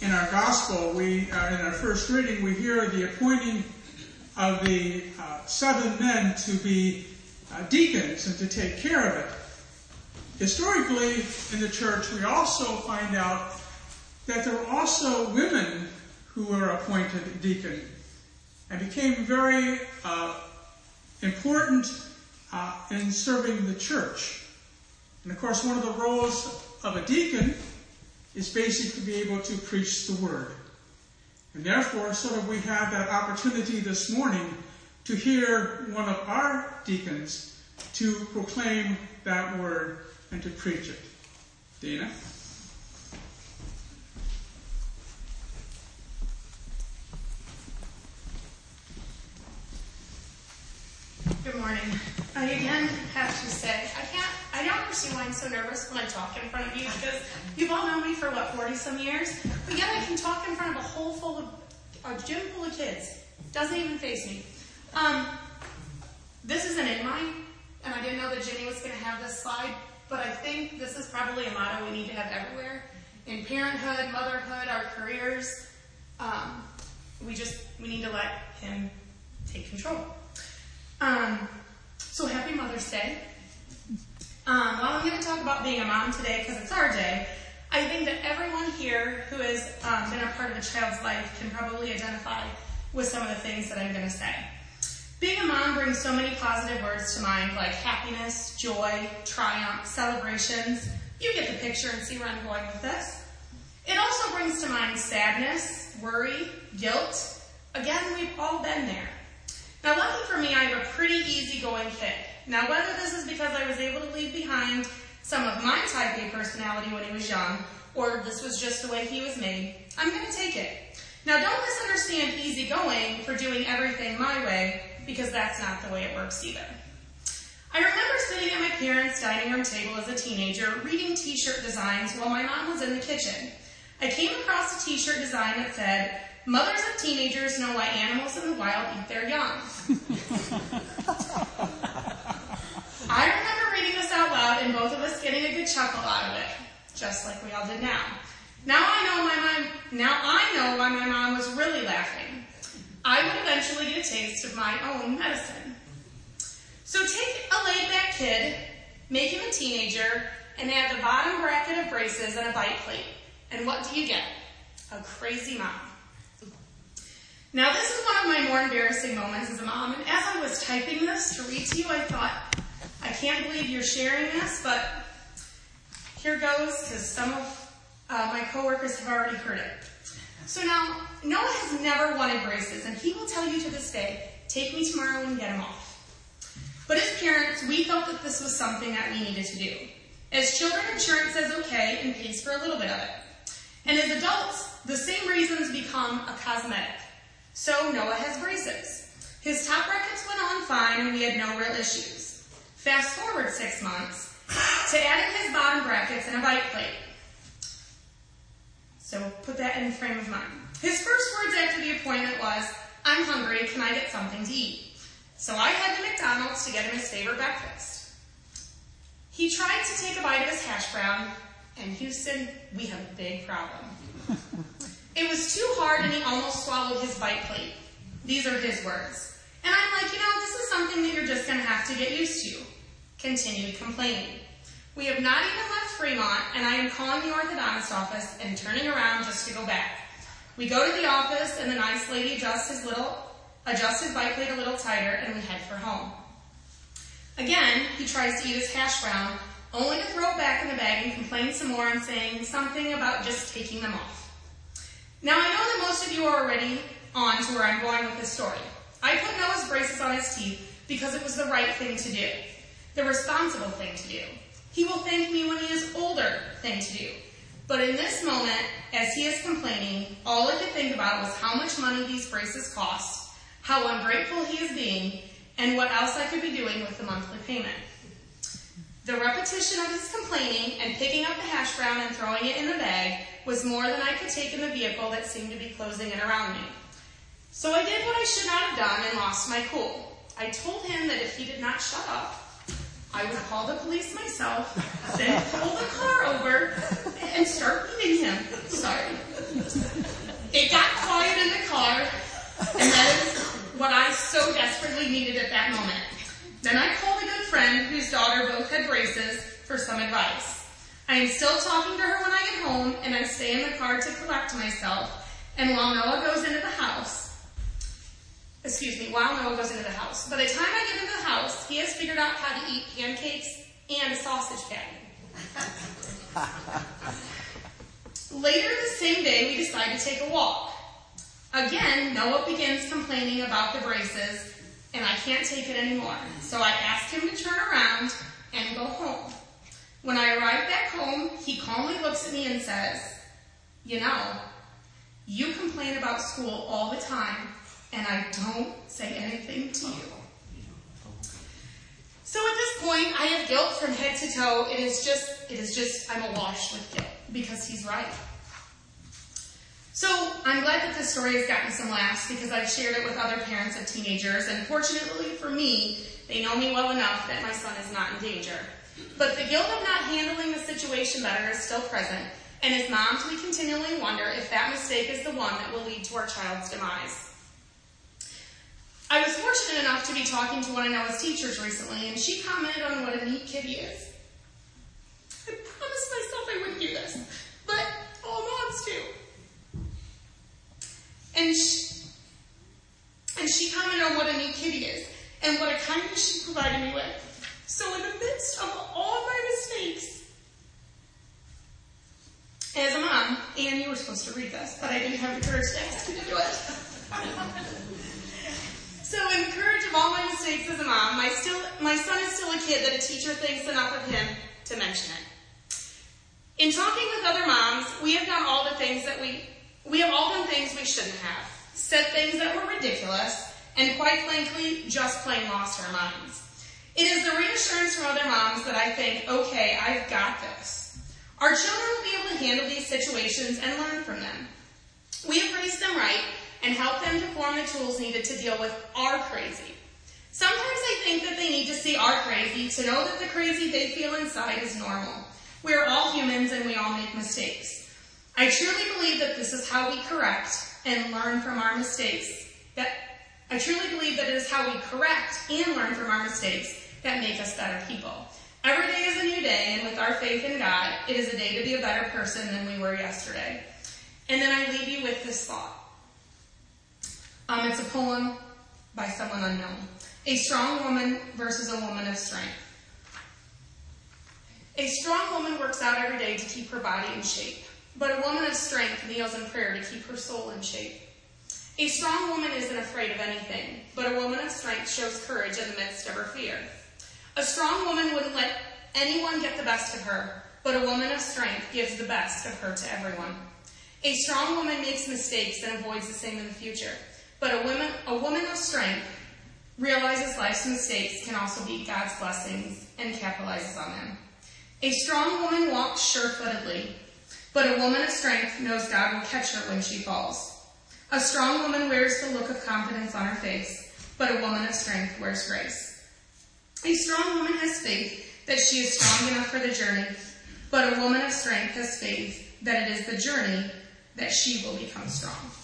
in our gospel, in our first reading, we hear the appointing of the 7 men to be deacons and to take care of it. Historically, in the church, we also find out that there were also women who were appointed deacon and became very important in serving the church. And of course, one of the roles of a deacon is basically to be able to preach the word. And therefore, sort of we have that opportunity this morning to hear one of our deacons to proclaim that word and to preach it. Dana? Good morning. I again have to say, I don't understand why I'm so nervous when I talk in front of you, because you've all known me for, 40-some years? But yet I can talk in front of a gym full of kids. Doesn't even faze me. This is an inline, and I didn't know that Jenny was going to have this slide, but I think this is probably a motto we need to have everywhere. In parenthood, motherhood, our careers, we need to let him take control. So happy Mother's Day. While I'm going to talk about being a mom today, because it's our day, I think that everyone here who has been a part of a child's life can probably identify with some of the things that I'm going to say. Being a mom brings so many positive words to mind, like happiness, joy, triumph, celebrations. You get the picture and see where I'm going with this. It also brings to mind sadness, worry, guilt. Again, we've all been there. Now, lucky for me, I have a pretty easygoing kid. Now, whether this is because I was able to leave behind some of my type A personality when he was young, or this was just the way he was made, I'm going to take it. Now, don't misunderstand easygoing for doing everything my way, because that's not the way it works either. I remember sitting at my parents' dining room table as a teenager, reading t-shirt designs while my mom was in the kitchen. I came across a t-shirt design that said, "Mothers of teenagers know why animals in the wild eat their young." I remember reading this out loud and both of us getting a good chuckle out of it, just like we all did now. Now I know why my mom was really laughing. I would eventually get a taste of my own medicine. So take a laid-back kid, make him a teenager, and add the bottom bracket of braces and a bite plate. And what do you get? A crazy mom. Now, this is one of my more embarrassing moments as a mom, and as I was typing this to read to you, I thought, I can't believe you're sharing this, but here goes, because some of my coworkers have already heard it. So now, Noah has never wanted braces, and he will tell you to this day, take me tomorrow and get them off. But as parents, we felt that this was something that we needed to do. As children, insurance says okay and pays for a little bit of it. And as adults, the same reasons become a cosmetic. So Noah has braces. His top brackets went on fine and we had no real issues. Fast forward 6 months to adding his bottom brackets and a bite plate. So put that in frame of mind. His first words after the appointment was, "I'm hungry, can I get something to eat?" So I head to McDonald's to get him his favorite breakfast. He tried to take a bite of his hash brown, and Houston, we have a big problem. It was too hard and he almost swallowed his bite plate. These are his words. And I'm like, this is something that you're just going to have to get used to. Continued complaining. We have not even left Fremont, and I am calling the orthodontist office and turning around just to go back. We go to the office, and the nice lady adjusts his bite plate a little tighter, and we head for home. Again, he tries to eat his hash brown, only to throw it back in the bag and complain some more and saying something about just taking them off. Now, I know that most of you are already on to where I'm going with this story. I put Noah's braces on his teeth because it was the right thing to do, the responsible thing to do. He will thank me when he is older thing to do. But in this moment, as he is complaining, all I could think about was how much money these braces cost, how ungrateful he is being, and what else I could be doing with the monthly payment. The repetition of his complaining and picking up the hash brown and throwing it in the bag was more than I could take in the vehicle that seemed to be closing in around me. So I did what I should not have done and lost my cool. I told him that if he did not shut up, I would call the police myself, then pull the car over and start beating him. Sorry. some advice. I am still talking to her when I get home, and I stay in the car to collect myself. And while Noah goes into the house, by the time I get into the house, he has figured out how to eat pancakes and a sausage patty. Later the same day, we decide to take a walk. Again, Noah begins complaining about the braces, and I can't take it anymore. So I ask him to turn around and go home. When I arrive back home, he calmly looks at me and says, "You know, you complain about school all the time, and I don't say anything to you." So at this point, I have guilt from head to toe. It is just, I'm awash with guilt because he's right. So I'm glad that this story has gotten some laughs because I've shared it with other parents of teenagers, and fortunately for me, they know me well enough that my son is not in danger. But the guilt of not handling the situation better is still present, and as moms, we continually wonder if that mistake is the one that will lead to our child's demise. I was fortunate enough to be talking to one of Noah's teachers recently, and she commented on what a neat kid he is. I promised myself I wouldn't do this, but all moms do. And she commented on what a neat kid he is, and what a kindness she provided me with. So in the midst of all my mistakes, as a mom, and you were supposed to read this, but I didn't have the courage to ask you to do it. So in the courage of all my mistakes as a mom, my son is still a kid that a teacher thinks enough of him to mention it. In talking with other moms, we have done all the things we have all done things we shouldn't have, said things that were ridiculous, and quite frankly, just plain lost our minds. It is the reassurance from other moms that I think, okay, I've got this. Our children will be able to handle these situations and learn from them. We have raised them right and helped them to form the tools needed to deal with our crazy. Sometimes I think that they need to see our crazy to know that the crazy they feel inside is normal. We are all humans and we all make mistakes. I truly believe that this is how we correct and learn from our mistakes. I truly believe that it is how we correct and learn from our mistakes that make us better people. Every day is a new day, and with our faith in God, it is a day to be a better person than we were yesterday. And then I leave you with this thought. It's a poem by someone unknown. A strong woman versus a woman of strength. A strong woman works out every day to keep her body in shape, but a woman of strength kneels in prayer to keep her soul in shape. A strong woman isn't afraid of anything, but a woman of strength shows courage in the midst of her fear. A strong woman wouldn't let anyone get the best of her, but a woman of strength gives the best of her to everyone. A strong woman makes mistakes and avoids the same in the future, but a woman of strength realizes life's mistakes can also be God's blessings and capitalizes on them. A strong woman walks sure-footedly, but a woman of strength knows God will catch her when she falls. A strong woman wears the look of confidence on her face, but a woman of strength wears grace. A strong woman has faith that she is strong enough for the journey, but a woman of strength has faith that it is the journey that she will become strong.